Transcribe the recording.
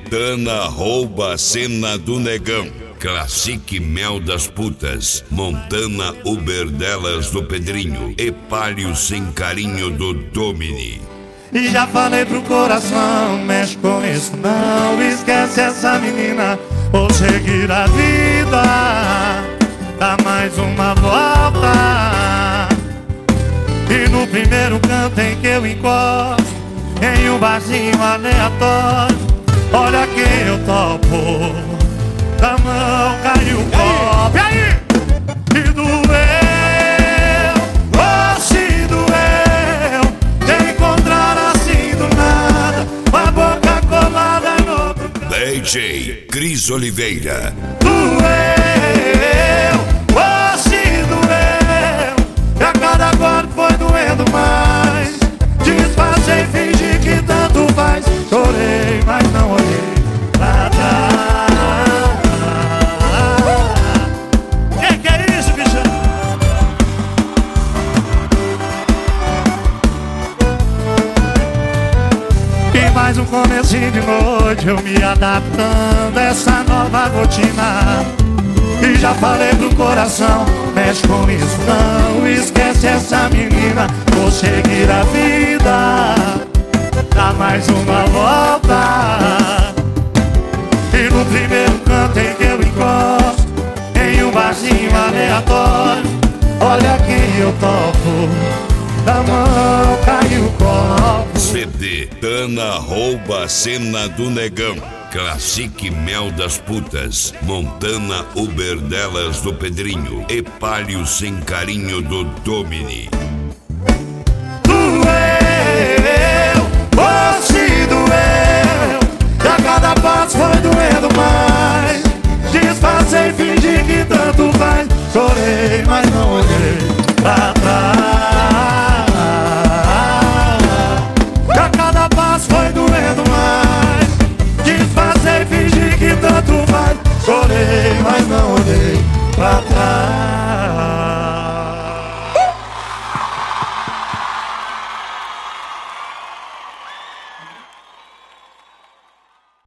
Tana rouba a cena do negão. Classic Mel das Putas, Montana Uber delas do Pedrinho e Palio Sem Carinho do Domini. E já falei pro coração, mexe com isso não, esquece essa menina, vou seguir a vida, dá mais uma volta. E no primeiro canto em que eu encosto, em um barzinho aleatório, olha quem eu topo, da mão caiu o copo. E aí? E doeu, oh se doeu, te encontrar assim do nada, com a boca colada no outro canto. DJ Cris Oliveira. Doeu, oh se doeu, e a cada golpe foi doendo mais. Disfarcei e fingi que tanto faz, chorei mas não olhei pra trás. Que é isso, bicho? E mais um comecinho de noite, eu me adaptando a essa nova rotina. E já falei pro coração, mexe com isso não, esquece essa menina, vou seguir a vida, dá mais uma volta. E no primeiro canto em que eu encosto, em um barzinho aleatório, olha quem eu topo, da mão caiu o copo. CD Tana rouba a cena do negão. Classic Mel das Putas, Montana Uber delas do Pedrinho e Palio Sem Carinho do Domini.